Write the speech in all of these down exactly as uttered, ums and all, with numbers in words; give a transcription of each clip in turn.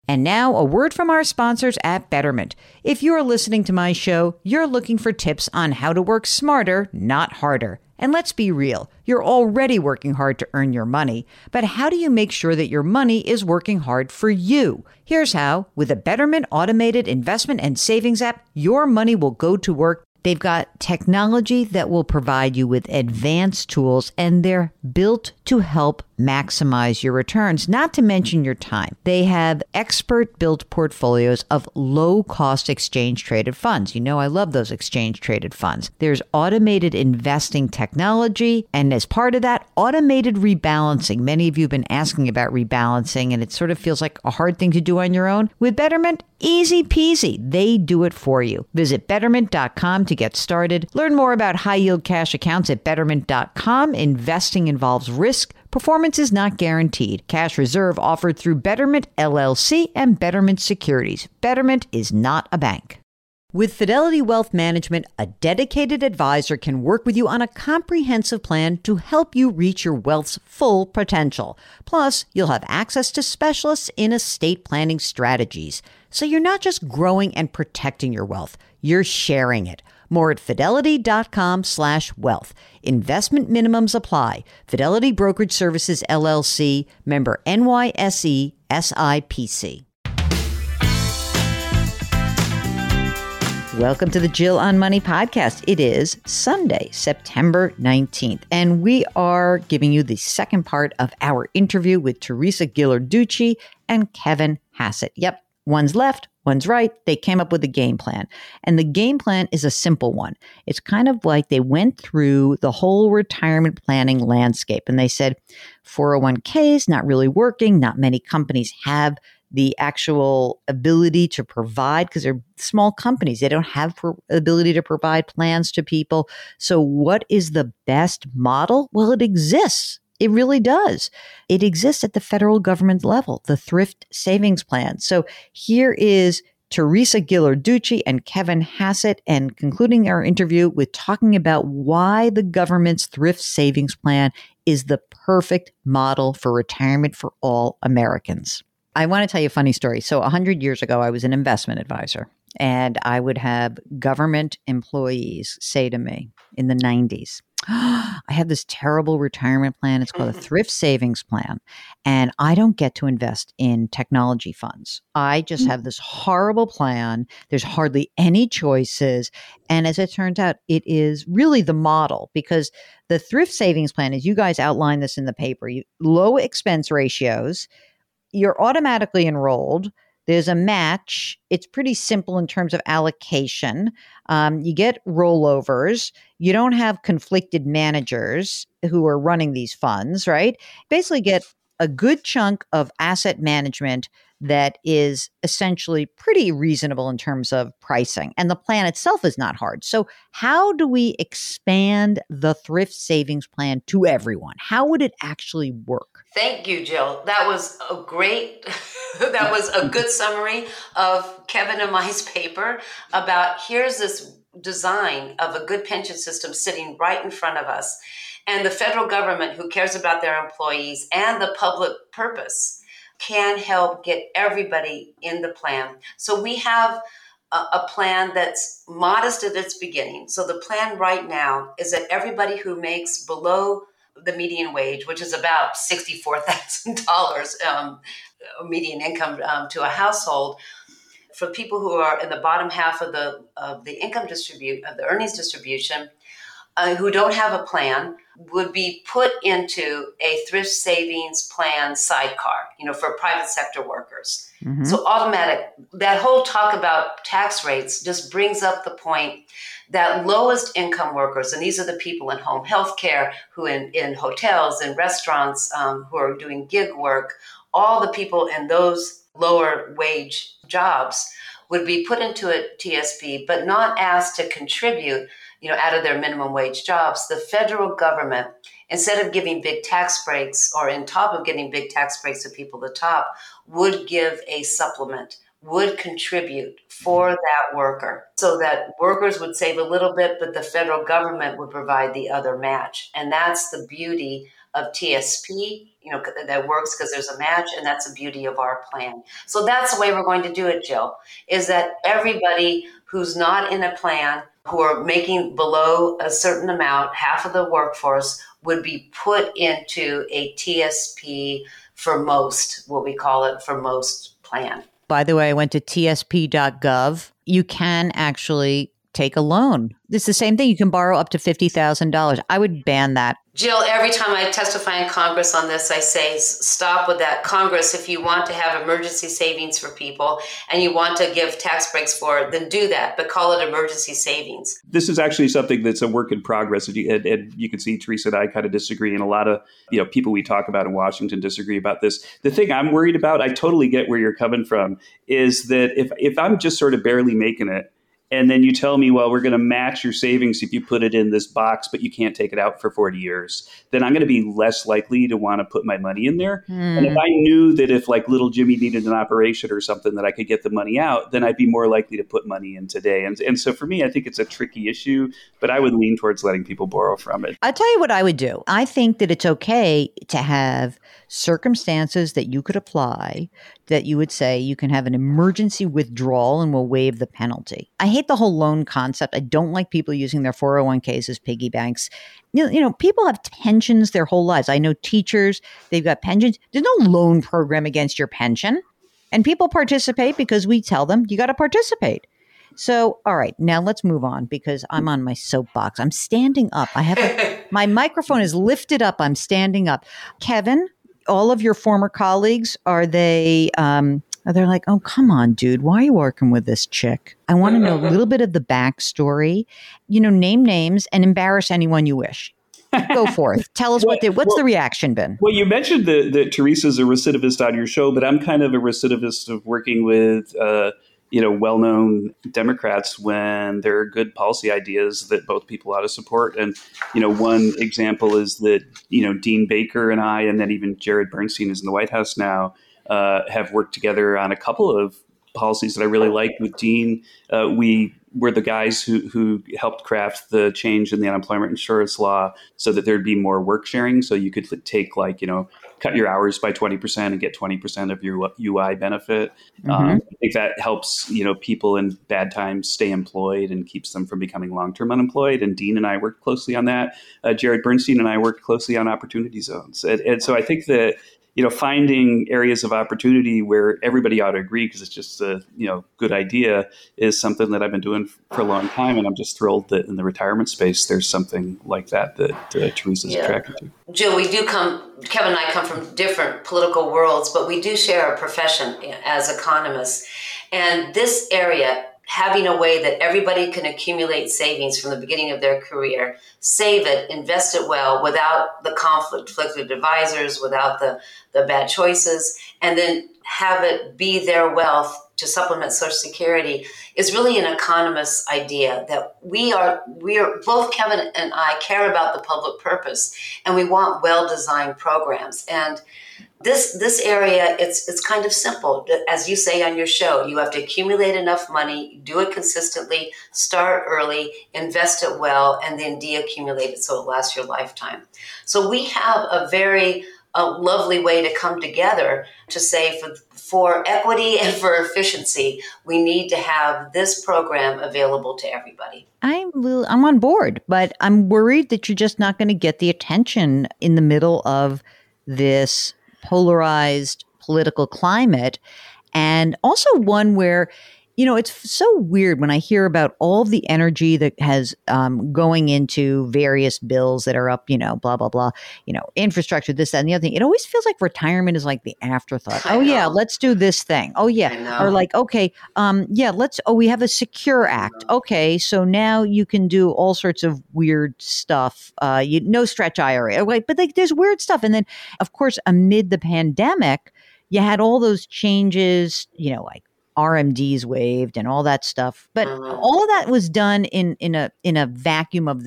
And now, a word from our sponsors at Betterment. If you're listening to my show, you're looking for tips on how to work smarter, not harder. And let's be real, you're already working hard to earn your money, but how do you make sure that your money is working hard for you? Here's how. With a Betterment automated investment and savings app, your money will go to work. They've got technology that will provide you with advanced tools, and they're built to help maximize your returns, not to mention your time. They have expert-built portfolios of low-cost exchange-traded funds. You know I love those exchange-traded funds. There's automated investing technology, and as part of that, automated rebalancing. Many of you have been asking about rebalancing, and it sort of feels like a hard thing to do on your own. With Betterment, easy peasy. They do it for you. Visit betterment dot com to get started. Learn more about high-yield cash accounts at betterment dot com. Investing involves risk. Performance is not guaranteed. Cash reserve offered through Betterment L L C and Betterment Securities. Betterment is not a bank. With Fidelity Wealth Management, a dedicated advisor can work with you on a comprehensive plan to help you reach your wealth's full potential. Plus, you'll have access to specialists in estate planning strategies. So you're not just growing and protecting your wealth, you're sharing it. More at fidelity.com slash wealth. Investment minimums apply. Fidelity Brokerage Services, L L C, member N Y S E, S I P C. Welcome to the Jill on Money podcast. It is Sunday, September nineteenth, and we are giving you the second part of our interview with Teresa Ghilarducci and Kevin Hassett. Yep, one's left, one's right. They came up with a game plan. And the game plan is a simple one. It's kind of like they went through the whole retirement planning landscape and they said, four oh one k's not really working. Not many companies have the actual ability to provide because they're small companies. They don't have the ability to provide plans to people. So what is the best model? Well, it exists. It really does. It exists at the federal government level, the Thrift Savings Plan. So here is Teresa Ghilarducci and Kevin Hassett, and concluding our interview with talking about why the government's Thrift Savings Plan is the perfect model for retirement for all Americans. I want to tell you a funny story. So one hundred years ago, I was an investment advisor, and I would have government employees say to me in the nineties, I have this terrible retirement plan. It's called a thrift savings plan. And I don't get to invest in technology funds. I just have this horrible plan. There's hardly any choices. And as it turns out, it is really the model because the thrift savings plan, as you guys outline this in the paper, you, low expense ratios, you're automatically enrolled. There's a match. It's pretty simple in terms of allocation. Um, you get rollovers. You don't have conflicted managers who are running these funds, right? Basically get a good chunk of asset management that is essentially pretty reasonable in terms of pricing. And the plan itself is not hard. So how do we expand the thrift savings plan to everyone? How would it actually work? Thank you, Jill. That was a great, that was a good summary of Kevin and my paper about here's this design of a good pension system sitting right in front of us. And the federal government, who cares about their employees and the public purpose, can help get everybody in the plan. So we have a, a plan that's modest at its beginning. So the plan right now is that everybody who makes below the median wage, which is about sixty-four thousand dollars um, median income um, to a household, for people who are in the bottom half of the of the income distribute of the earnings distribution, uh, who don't have a plan, would be put into a thrift savings plan sidecar, you know, for private sector workers. Mm-hmm. So automatic, that whole talk about tax rates just brings up the point that lowest income workers, and these are the people in home health care, who in, in hotels and restaurants, um, who are doing gig work, all the people in those lower wage jobs would be put into a T S P, but not asked to contribute, you know, out of their minimum wage jobs. The federal government, instead of giving big tax breaks, or in top of getting big tax breaks to people at the top, would give a supplement would contribute for that worker so that workers would save a little bit, but the federal government would provide the other match. And that's the beauty of T S P, you know, that works because there's a match, and that's the beauty of our plan. So that's the way we're going to do it, Jill, is that everybody who's not in a plan, who are making below a certain amount, half of the workforce would be put into a T S P for most, what we call it, for most plan. By the way, I went to T S P dot gov. You can actually take a loan. It's the same thing. You can borrow up to fifty thousand dollars. I would ban that. Jill, every time I testify in Congress on this, I say, stop with that. Congress, if you want to have emergency savings for people and you want to give tax breaks for it, then do that, but call it emergency savings. This is actually something that's a work in progress. And you, and, and you can see Teresa and I kind of disagree, and a lot of you know people we talk about in Washington disagree about this. The thing I'm worried about, I totally get where you're coming from, is that if if I'm just sort of barely making it, and then you tell me, well, we're going to match your savings if you put it in this box, but you can't take it out for forty years, then I'm going to be less likely to want to put my money in there. Mm. And if I knew that if like little Jimmy needed an operation or something that I could get the money out, then I'd be more likely to put money in today. And, and so for me, I think it's a tricky issue, but I would lean towards letting people borrow from it. I'll tell you what I would do. I think that it's okay to have circumstances that you could apply, that you would say you can have an emergency withdrawal and we'll waive the penalty. I hate the whole loan concept. I don't like people using their four oh one k's as piggy banks. You know, you know, people have pensions their whole lives. I know teachers, they've got pensions. There's no loan program against your pension. And people participate because we tell them you got to participate. So, all right, now let's move on because I'm on my soapbox. I'm standing up. I have a, my microphone is lifted up. I'm standing up. Kevin, all of your former colleagues, are they, um, are they like, oh, come on, dude, why are you working with this chick? I want to know a little bit of the backstory, you know, name names and embarrass anyone you wish. Go forth. Tell us well, what the, what's well, the reaction been? Well, you mentioned that, that Teresa's a recidivist on your show, but I'm kind of a recidivist of working with, uh, you know, well-known Democrats when there are good policy ideas that both people ought to support. And, you know, one example is that, you know, Dean Baker and I, and then even Jared Bernstein is in the White House now, uh, have worked together on a couple of policies that I really liked with Dean. Uh, we were the guys who, who helped craft the change in the unemployment insurance law so that there'd be more work sharing. So you could take like, you know, cut your hours by twenty percent and get twenty percent of your U I benefit. Mm-hmm. Um, I think that helps, you know, people in bad times stay employed and keeps them from becoming long-term unemployed. And Dean and I worked closely on that. Uh, Jared Bernstein and I worked closely on opportunity zones. And, and so I think that, you know, finding areas of opportunity where everybody ought to agree because it's just a, you know, good idea is something that I've been doing for a long time. And I'm just thrilled that in the retirement space, there's something like that that uh, Teresa's yeah. attracted to. Jill, we do come, Kevin and I come from different political worlds, but we do share a profession as economists. And this area, having a way that everybody can accumulate savings from the beginning of their career, save it, invest it well without the conflict, conflicted advisors, without the, the bad choices, and then have it be their wealth to supplement Social Security is really an economist's idea that we are, we are, both Kevin and I care about the public purpose and we want well-designed programs. And This this area, it's it's kind of simple. As you say on your show, you have to accumulate enough money, do it consistently, start early, invest it well, and then deaccumulate it so it lasts your lifetime. So we have a very a lovely way to come together to say for for equity and for efficiency, we need to have this program available to everybody. I'm I'm on board, but I'm worried that you're just not going to get the attention in the middle of this polarized political climate, and also one where, you know, it's so weird when I hear about all the energy that has um, going into various bills that are up, you know, blah, blah, blah, you know, infrastructure, this, that, and the other thing. It always feels like retirement is like the afterthought. I oh, know. yeah, let's do this thing. Oh, yeah. Or like, okay, um, yeah, let's, oh, we have a Secure Act. Okay, so now you can do all sorts of weird stuff. Uh, you no stretch I R A. Right? But like, there's weird stuff. And then, of course, amid the pandemic, you had all those changes, you know, like R M Ds waived and all that stuff. But uh-huh. all of that was done in in a in a vacuum of this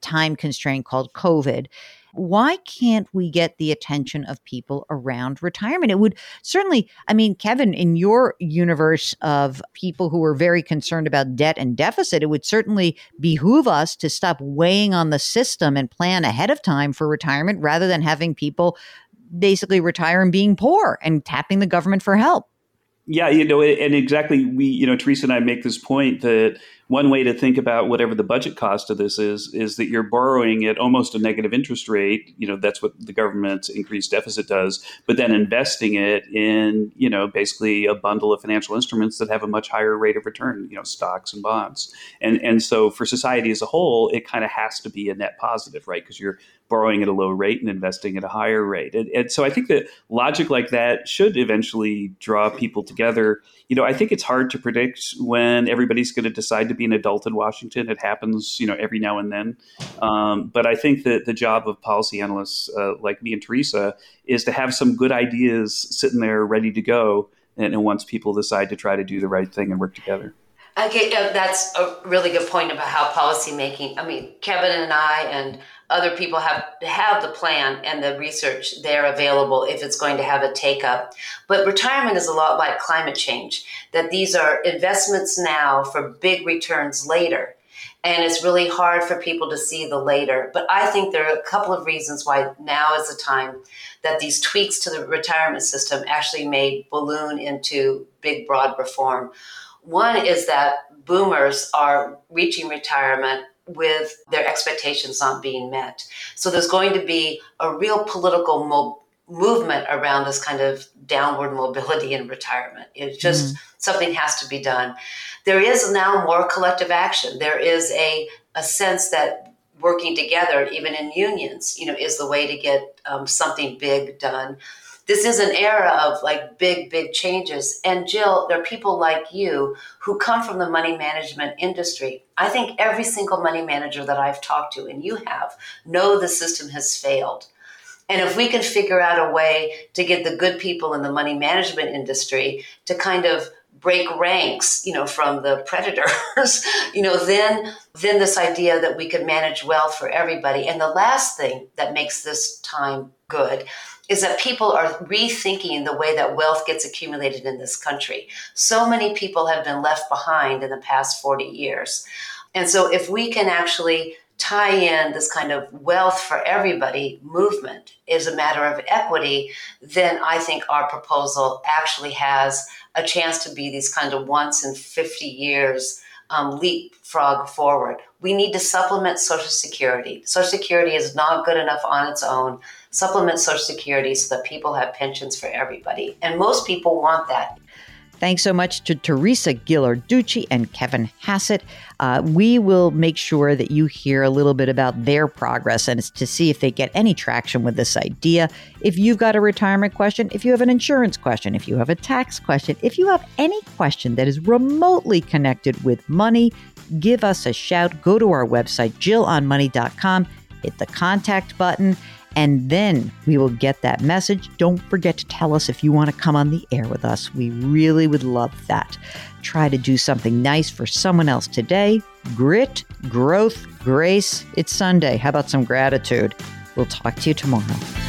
time constraint called COVID. Why can't we get the attention of people around retirement? It would certainly, I mean, Kevin, in your universe of people who are very concerned about debt and deficit, it would certainly behoove us to stop weighing on the system and plan ahead of time for retirement rather than having people basically retire and being poor and tapping the government for help. Yeah, you know, and exactly, we, you know, Teresa and I make this point that one way to think about whatever the budget cost of this is, is that you're borrowing at almost a negative interest rate. You know, that's what the government's increased deficit does, but then investing it in, you know, basically a bundle of financial instruments that have a much higher rate of return, you know, stocks and bonds. And, and so for society as a whole, it kind of has to be a net positive, right? Because you're borrowing at a low rate and investing at a higher rate. And, and so I think that logic like that should eventually draw people together. You know, I think it's hard to predict when everybody's going to decide to be an adult in Washington. It happens, you know, every now and then. Um, but I think that the job of policy analysts uh, like me and Teresa is to have some good ideas sitting there ready to go. And, and once people decide to try to do the right thing and work together. Okay, uh, that's a really good point about how policymaking, I mean, Kevin and I and other people have have the plan and the research there available if it's going to have a take up. But retirement is a lot like climate change, that these are investments now for big returns later. And it's really hard for people to see the later. But I think there are a couple of reasons why now is the time that these tweaks to the retirement system actually may balloon into big, broad reform. One is that boomers are reaching retirement with their expectations not being met. So there's going to be a real political mo- movement around this kind of downward mobility in retirement. It's just mm. something has to be done. There is now more collective action. There is a, a sense that working together, even in unions, you know, is the way to get um, something big done. This is an era of like big, big changes. And Jill, there are people like you who come from the money management industry. I think every single money manager that I've talked to, and you have, know the system has failed. And if we can figure out a way to get the good people in the money management industry to kind of break ranks, you know, from the predators, you know, then, then this idea that we can manage wealth for everybody. And the last thing that makes this time good is that people are rethinking the way that wealth gets accumulated in this country. So many people have been left behind in the past forty years. And so if we can actually tie in this kind of wealth for everybody movement is a matter of equity, then I think our proposal actually has a chance to be these kind of once in fifty years um, leapfrog forward. We need to supplement Social Security. Social Security is not good enough on its own. Supplement Social Security so that people have pensions for everybody. And most people want that. Thanks so much to Teresa Ghilarducci and Kevin Hassett. Uh, we will make sure that you hear a little bit about their progress and to see if they get any traction with this idea. If you've got a retirement question, if you have an insurance question, if you have a tax question, if you have any question that is remotely connected with money, give us a shout. Go to our website, jill on money dot com, hit the contact button, and then we will get that message. Don't forget to tell us if you want to come on the air with us. We really would love that. Try to do something nice for someone else today. Grit, growth, grace. It's Sunday. How about some gratitude? We'll talk to you tomorrow.